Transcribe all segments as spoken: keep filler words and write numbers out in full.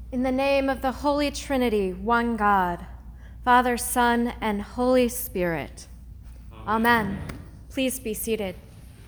In the name of the Holy Trinity, one God, Father, Son, and Holy Spirit. Amen. Amen. Please be seated.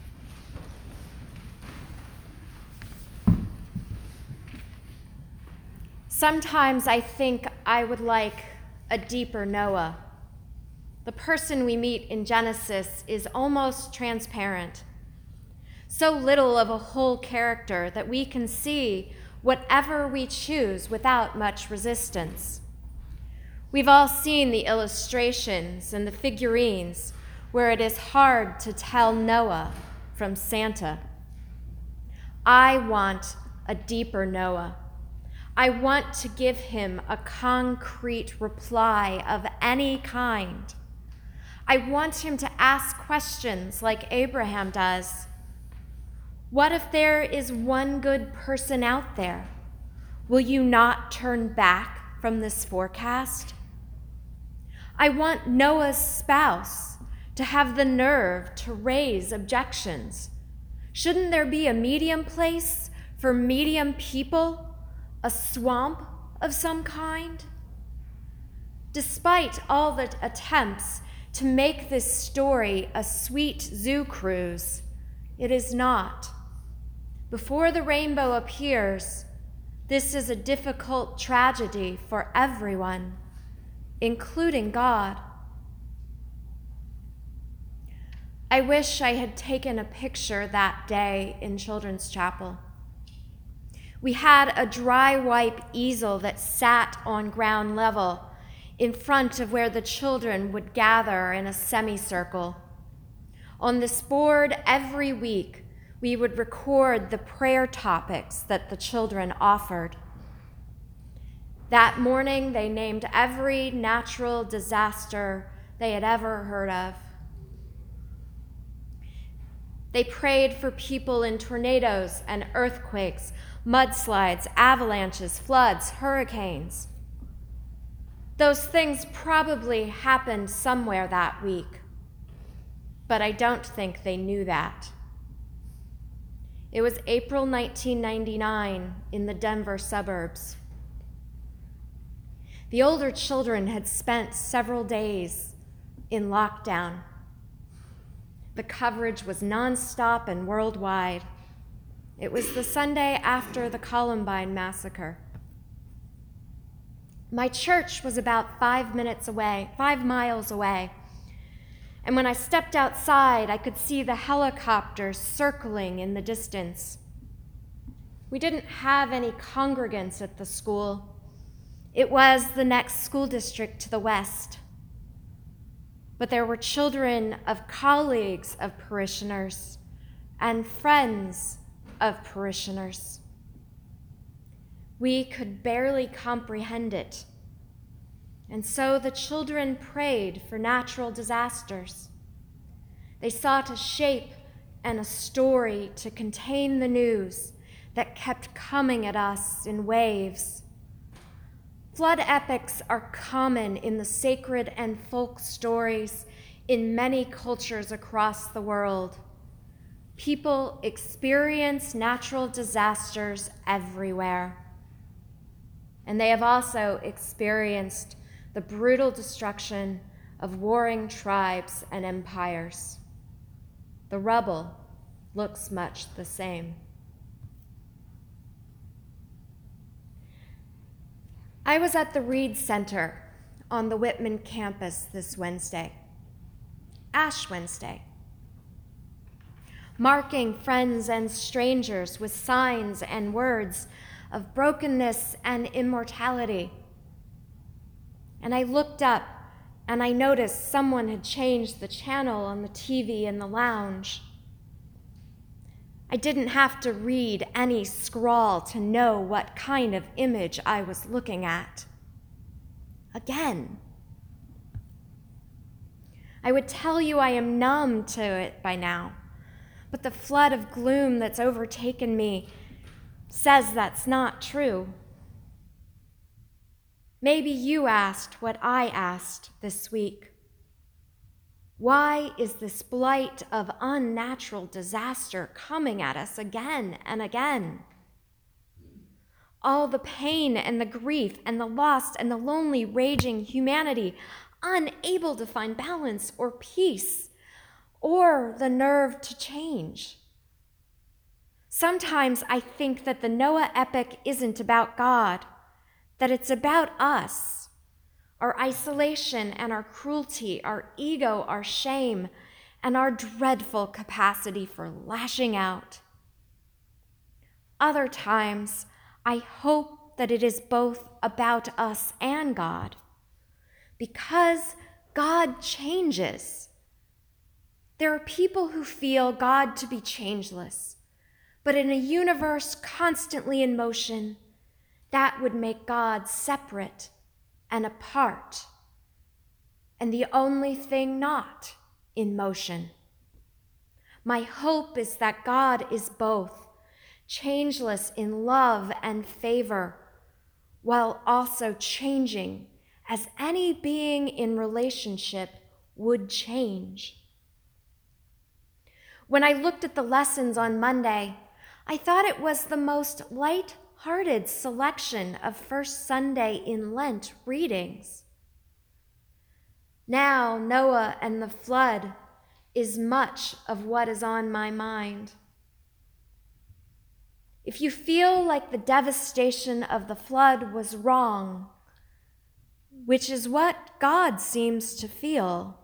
Sometimes I think I would like a deeper Noah. The person we meet in Genesis is almost transparent. So little of a whole character that we can see whatever we choose without much resistance. We've all seen the illustrations and the figurines where it is hard to tell Noah from Santa. I want a deeper Noah. I want to give him a concrete reply of any kind. I want him to ask questions like Abraham does. What if there is one good person out there? Will you not turn back from this forecast? I want Noah's spouse to have the nerve to raise objections. Shouldn't there be a medium place for medium people, a swamp of some kind? Despite all the attempts to make this story a sweet zoo cruise, it is not. Before the rainbow appears, this is a difficult tragedy for everyone, including God. I wish I had taken a picture that day in Children's Chapel. We had a dry wipe easel that sat on ground level in front of where the children would gather in a semicircle. On this board every week, we would record the prayer topics that the children offered. That morning, they named every natural disaster they had ever heard of. They prayed for people in tornadoes and earthquakes, mudslides, avalanches, floods, hurricanes. Those things probably happened somewhere that week, but I don't think they knew that. It was April nineteen ninety-nine in the Denver suburbs. The older children had spent several days in lockdown. The coverage was nonstop and worldwide. It was the Sunday after the Columbine massacre. My church was about five minutes away, five miles away. And when I stepped outside, I could see the helicopters circling in the distance. We didn't have any congregants at the school. It was the next school district to the west. But there were children of colleagues of parishioners and friends of parishioners. We could barely comprehend it. And so the children prayed for natural disasters. They sought a shape and a story to contain the news that kept coming at us in waves. Flood epics are common in the sacred and folk stories in many cultures across the world. People experience natural disasters everywhere. And they have also experienced the brutal destruction of warring tribes and empires. The rubble looks much the same. I was at the Reed Center on the Whitman campus this Wednesday, Ash Wednesday, marking friends and strangers with signs and words of brokenness and immortality. And I looked up and I noticed someone had changed the channel on the T V in the lounge. I didn't have to read any scrawl to know what kind of image I was looking at. Again. I would tell you I am numb to it by now, but the flood of gloom that's overtaken me says that's not true. Maybe you asked what I asked this week. Why is this blight of unnatural disaster coming at us again and again? all the pain and the grief and the lost and the lonely, raging humanity, unable to find balance or peace or the nerve to change. Sometimes I think that the Noah epic isn't about God, that it's about us, our isolation and our cruelty, our ego, our shame, and our dreadful capacity for lashing out. Other times, I hope that it is both about us and God, because God changes. There are people who feel God to be changeless, but in a universe constantly in motion, that would make God separate and apart, and the only thing not in motion. My hope is that God is both, changeless in love and favor, while also changing as any being in relationship would change. When I looked at the lessons on Monday, I thought it was the most light-hearted selection of First Sunday in Lent readings. Now, Noah and the flood is much of what is on my mind. If you feel like the devastation of the flood was wrong, which is what God seems to feel,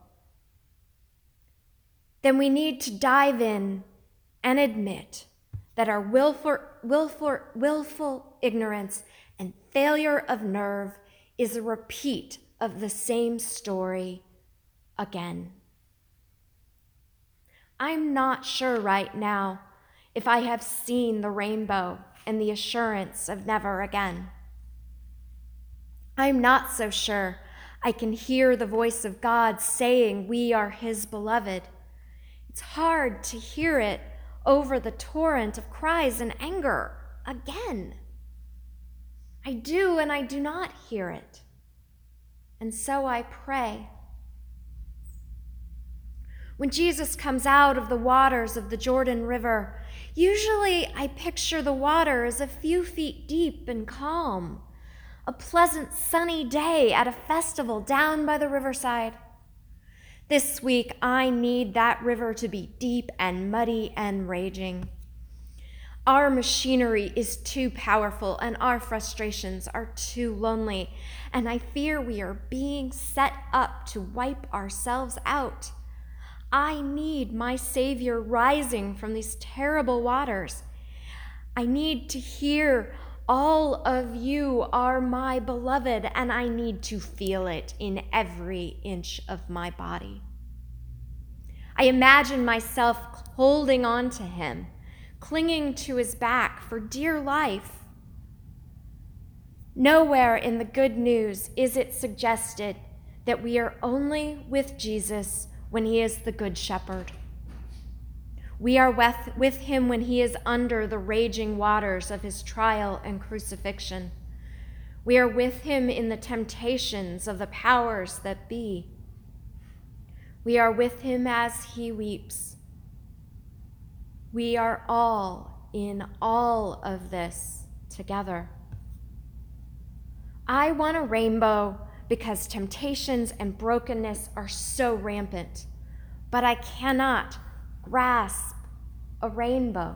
then we need to dive in and admit that our willful, willful, willful ignorance and failure of nerve is a repeat of the same story again. I'm not sure right now if I have seen the rainbow and the assurance of never again. I'm not so sure I can hear the voice of God saying we are his beloved. It's hard to hear it over the torrent of cries and anger again. I do and I do not hear it. And so I pray. When Jesus comes out of the waters of the Jordan River, usually I picture the water as a few feet deep and calm, a pleasant sunny day at a festival down by the riverside. This week, I need that river to be deep and muddy and raging. Our machinery is too powerful and our frustrations are too lonely, and I fear we are being set up to wipe ourselves out. I need my Savior rising from these terrible waters. I need to hear, all of you are my beloved, and I need to feel it in every inch of my body. I imagine myself holding on to him, clinging to his back for dear life. Nowhere in the good news is it suggested that we are only with Jesus when he is the good shepherd. We are with, with him when he is under the raging waters of his trial and crucifixion. We are with him in the temptations of the powers that be. We are with him as he weeps. We are all in all of this together. I want a rainbow because temptations and brokenness are so rampant, but I cannot grasp a rainbow.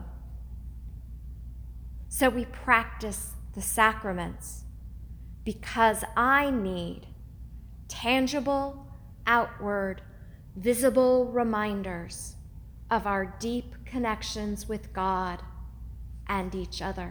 So we practice the sacraments because I need tangible, outward, visible reminders of our deep connections with God and each other.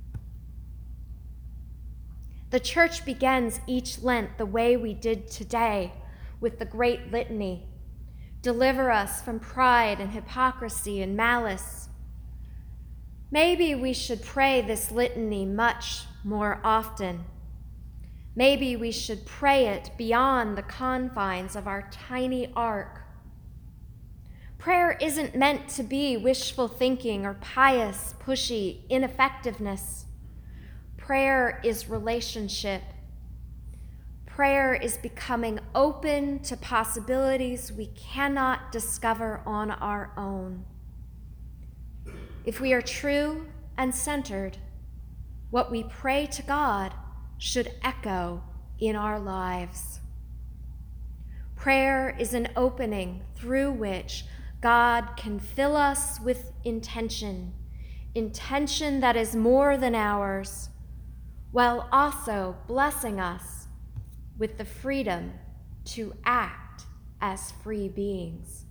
The church begins each Lent the way we did today with the great litany. Deliver us from pride and hypocrisy and malice. Maybe we should pray this litany much more often. Maybe we should pray it beyond the confines of our tiny ark. Prayer isn't meant to be wishful thinking or pious, pushy ineffectiveness. Prayer is relationship. Prayer is becoming open to possibilities we cannot discover on our own. If we are true and centered, what we pray to God should echo in our lives. Prayer is an opening through which God can fill us with intention, intention that is more than ours, while also blessing us with the freedom to act as free beings.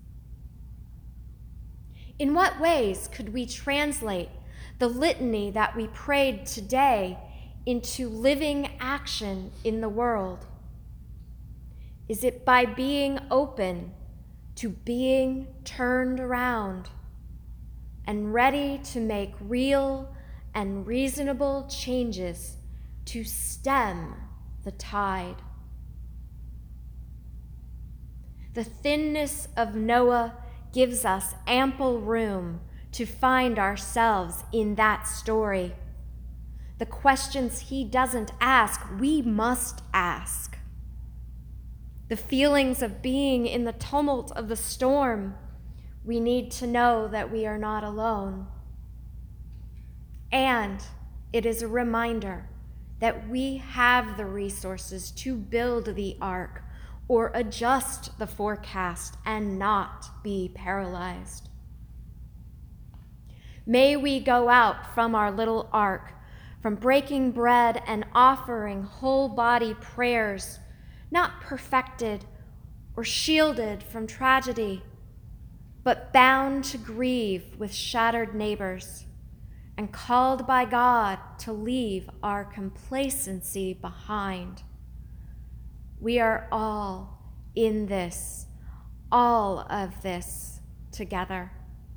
In what ways could we translate the litany that we prayed today into living action in the world? Is it by being open to being turned around and ready to make real and reasonable changes to stem the tide? The thinness of Noah gives us ample room to find ourselves in that story. The questions he doesn't ask, we must ask. The feelings of being in the tumult of the storm, we need to know that we are not alone. And it is a reminder that we have the resources to build the ark or adjust the forecast and not be paralyzed. May we go out from our little ark, from breaking bread and offering whole body prayers, not perfected or shielded from tragedy, but bound to grieve with shattered neighbors and called by God to leave our complacency behind. We are all in this, all of this together.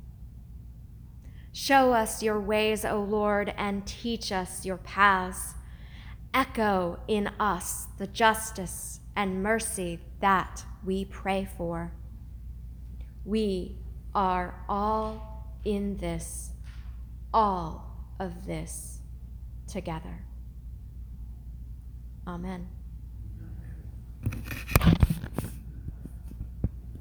Show us your ways, O Lord, and teach us your paths. Echo in us the justice and mercy that we pray for. We are all in this, all of this together. Amen.